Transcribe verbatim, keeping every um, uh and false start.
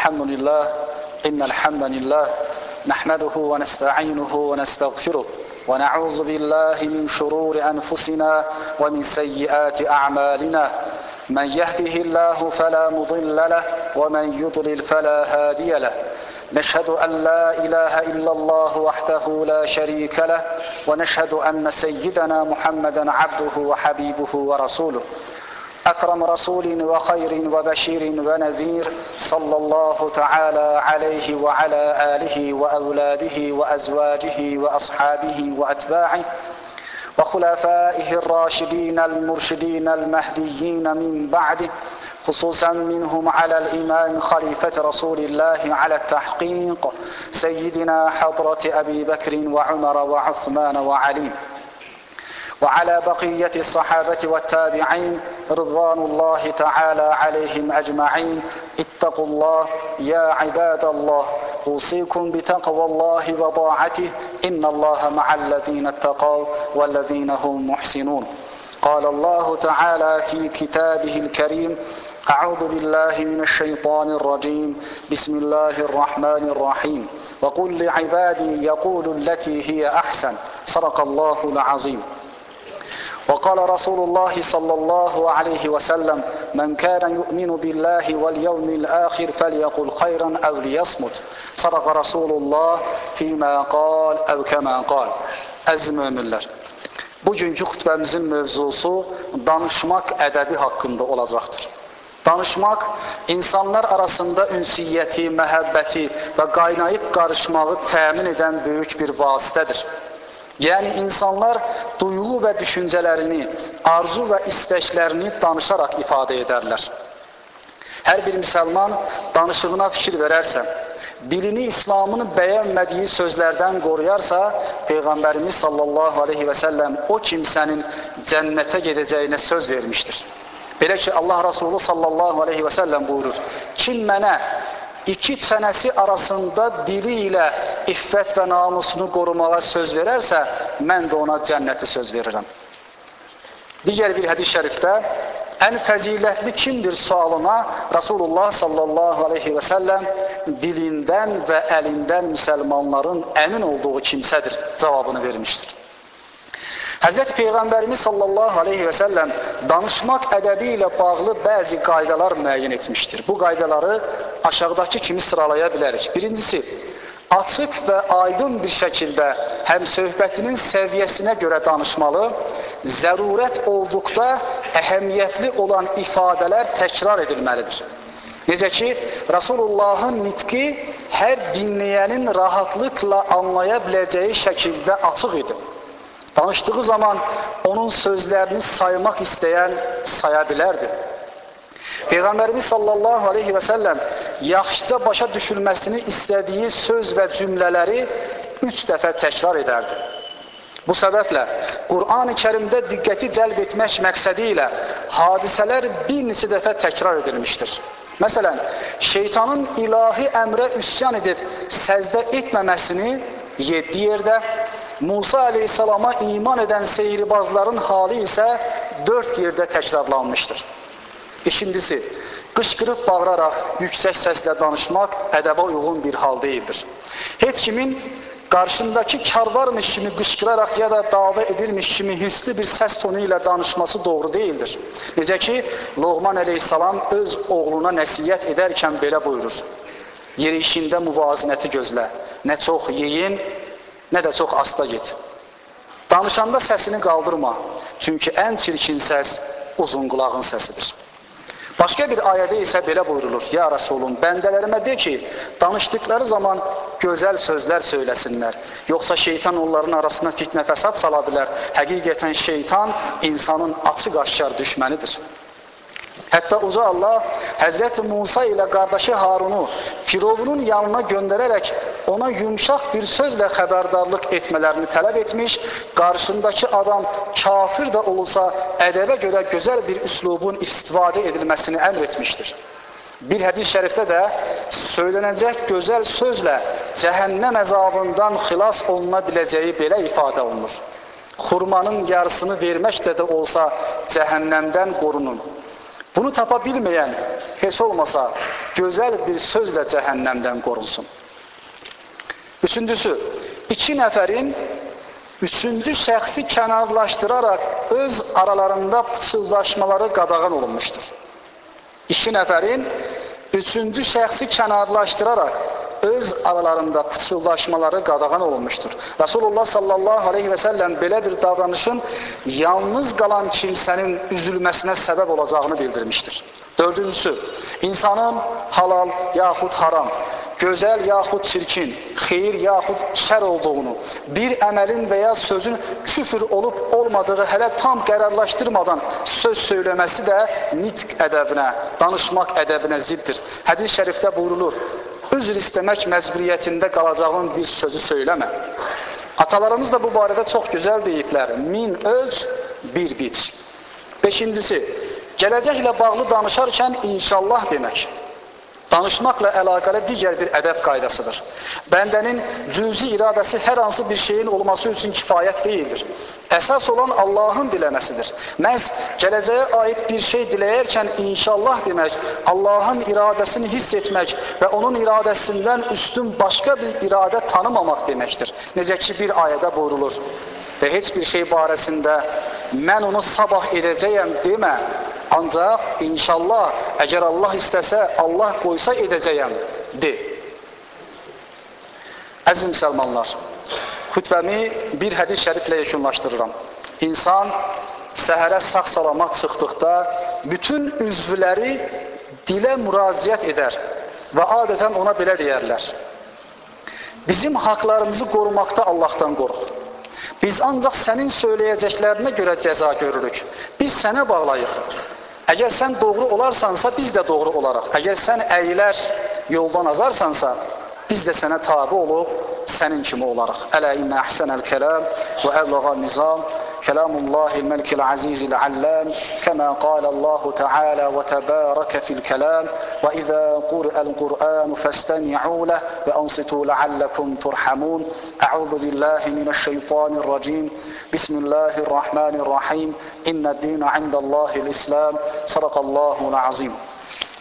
الحمد لله إن الحمد لله نحمده ونستعينه ونستغفره ونعوذ بالله من شرور أنفسنا ومن سيئات أعمالنا من يهده الله فلا مضل له ومن يضلل فلا هادي له نشهد أن لا إله إلا الله وحده لا شريك له ونشهد أن سيدنا محمدا عبده وحبيبه ورسوله أكرم رسول وخير وبشير ونذير صلى الله تعالى عليه وعلى آله وأولاده وأزواجه وأصحابه وأتباعه وخلفائه الراشدين المرشدين المهديين من بعده خصوصا منهم على الإمام خليفة رسول الله على التحقيق سيدنا حضرة أبي بكر وعمر وعثمان وعلي وعلى بقية الصحابة والتابعين رضوان الله تعالى عليهم أجمعين اتقوا الله يا عباد الله أوصيكم بتقوى الله وطاعته إن الله مع الذين اتقوا والذين هم محسنون قال الله تعالى في كتابه الكريم أعوذ بالله من الشيطان الرجيم بسم الله الرحمن الرحيم وقل لعبادي يقولوا التي هي أحسن صدق الله العظيم وقال رسول الله صلى الله عليه وسلم من كان يؤمن بالله واليوم الآخر فليقل خيرا أو ليصمت صدق رسول الله فيما قال أو كما قال. Əziz möminlər, bugünkü xutbəmizin mövzusu danışmaq ədəbi haqqında olacaqdır. Danışmaq, insanlar arasında ünsiyyəti, məhəbbəti və qaynayıb qarışmağı təmin edən böyük bir vasitədir. Yəni, insanlar duyğu və düşüncələrini, arzu və istəklərini danışaraq ifadə edərlər. Hər bir müsəlman danışığına fikir verərsə, dilini İslamın bəyənmədiyi sözlərdən qoruyarsa, Peyğəmbərimiz sallallahu aleyhi və səlləm o kimsənin cənnətə gedəcəyinə söz vermişdir. Belə ki, Allah Rasulü sallallahu aleyhi və səlləm buyurur, kim mənə İki çənəsi arasında dili ilə iffət və namusunu qorumağa söz verərsə, mən də ona cənnəti söz verirəm. Digər bir hədis şərifdə, ən fəzilətli kimdir sualına Rasulullah sallallahu aleyhi və səlləm dilindən və əlindən müsəlmanların əmin olduğu kimsədir cavabını vermişdir. Həzrəti Peyğəmbərimiz sallallahu aleyhi və səlləm danışmaq ədəbi ilə bağlı bəzi qaydalar müəyyən etmişdir. Bu qaydaları aşağıdakı kimi sıralaya bilərik. Birincisi, açıq və aydın bir şəkildə həm söhbətinin səviyyəsinə görə danışmalı, zərurət olduqda əhəmiyyətli olan ifadələr təkrar edilməlidir. Necə ki, Rasulullahın nitqi hər dinləyənin rahatlıqla anlaya biləcəyi şəkildə açıq idi. Danışdığı zaman onun sözlərini saymaq istəyən saya bilərdi. Peyğəmbərimiz sallallahu aleyhi və səlləm yaxşıca başa düşülməsini istədiyi söz və cümlələri üç dəfə təkrar edərdi. Bu səbəblə Qur'an-ı Kərimdə diqqəti cəlb etmək məqsədi ilə hadisələr bir neçə dəfə təkrar edilmişdir. Məsələn, şeytanın ilahi əmrə üsyan edib səzdə etməməsini yeddi yerdə, Musa aleyhissalama iman edən seyirbazların halı isə dörd yerdə təkrarlanmışdır. İkincisi, qışqırıb bağıraraq yüksək səslə danışmaq ədəbə uyğun bir hal deyildir. Heç kimin qarşındakı kar varmış kimi qışqıraraq ya da dava edilmiş kimi hissli bir səs tonu ilə danışması doğru deyildir. Necə ki, Loğman aleyhissalam öz oğluna nəsiyyət edərkən belə buyurur. Yerişində müvazinəti gözlə, nə çox yeyin, nə də çox asta get. Danışanda səsini qaldırma, çünki ən çirkin səs uzun qulağın səsidir. Başqa bir ayədə isə belə buyurulur, ya Rasulun, bəndələrimə de ki, danışdıqları zaman gözəl sözlər söyləsinlər, yoxsa şeytan onların arasına fitnə fəsad sala bilər. Həqiqətən şeytan insanın açıq-aşkar düşmənidir. Hətta uca Allah Həzrəti Musa ilə qardaşı Harunu Firavunun yanına göndərərək ona yumşaq bir sözlə xəbərdarlıq etmələrini tələb etmiş, qarşındakı adam kafir də olsa ədəbə görə gözəl bir üslubun istifadə edilməsini əmr etmişdir. Bir hədis şərifdə də söylənəcək gözəl sözlə cəhənnəm əzabından xilas oluna biləcəyi belə ifadə olunur. Xurmanın yarısını verməkdə də olsa cəhənnəmdən qorunun. Bunu tapa bilməyən heç olmasa gözəl bir sözlə cəhənnəmdən qorunsun. Üçüncüsü, iki nəfərin üçüncü şəxsi kənarlaşdıraraq öz aralarında pıçıldaşmaları qadağan olunmuşdur. İki nəfərin üçüncü şəxsi kənarlaşdıraraq öz aralarında pıçıldaşmaları qadağan olunmuşdur. Rasulullah sallallahu aleyhi və səlləm belə bir davranışın yalnız qalan kimsənin üzülməsinə səbəb olacağını bildirmişdir. Dördüncüsü, insanın halal yaxud haram, gözəl yaxud çirkin, xeyir yaxud şər olduğunu, bir əməlin və ya sözün küfür olub olmadığı hələ tam qərarlaşdırmadan söz söyləməsi də nitq ədəbinə, danışmaq ədəbinə ziddir. Hədis şərifdə buyurulur, üzr istəmək məcburiyyətində qalacağın bir sözü söyləmə. Atalarımız da bu barədə çox gözəl deyiblər. Min ölç, bir biç. Beşincisi, gələcəklə bağlı danışarkən inşallah demək. Danışmaqla əlaqəli digər bir ədəb qaydasıdır. Bəndənin cüzi iradəsi hər hansı bir şeyin olması üçün kifayət deyildir. Əsas olan Allahın diləməsidir. Məhz gələcəyə aid bir şey diləyərkən inşallah demək, Allahın iradəsini hiss etmək və onun iradəsindən üstün başqa bir iradə tanımamaq deməkdir. Necə ki bir ayədə buyurulur və heç bir şey barəsində mən onu sabah edəcəyəm demə. Ancaq inşallah, əgər Allah istəsə, Allah qoysa edəcəyəm, de. Əziz müsəlmanlar, xütbəmi bir hədis şəriflə yekunlaşdırıram. İnsan səhərə sağ-salamat çıxdıqda bütün üzvləri dilə müraciət edər və adətən ona belə deyərlər. Bizim haqlarımızı qorumaqda Allahdan qoruq. Biz ancaq sənin söyləyəcəklərinə görə cəza görürük. Biz sənə bağlayıq. Əgər sən doğru olarsansa, biz də doğru olaraq. Əgər sən əyilər yoldan azarsansa, biz də sənə tabi olub, sənin kimi olaraq. Ələ innə əhsənəl kələm və əvləğən nizam, kələmullahil məlkil azizil alləm, kəmə qaləallahu teala və təbərəkə fil kələm, və izə qur'əl qur'anu fəstəmi'u ləh və ansitu ləalləkum turhamun. Əuzu billahi minəşşeytanirracim. Bismillahirrahmanirrahim. İnnəd-dīna indəllahil islam. Sadaqallahul azim.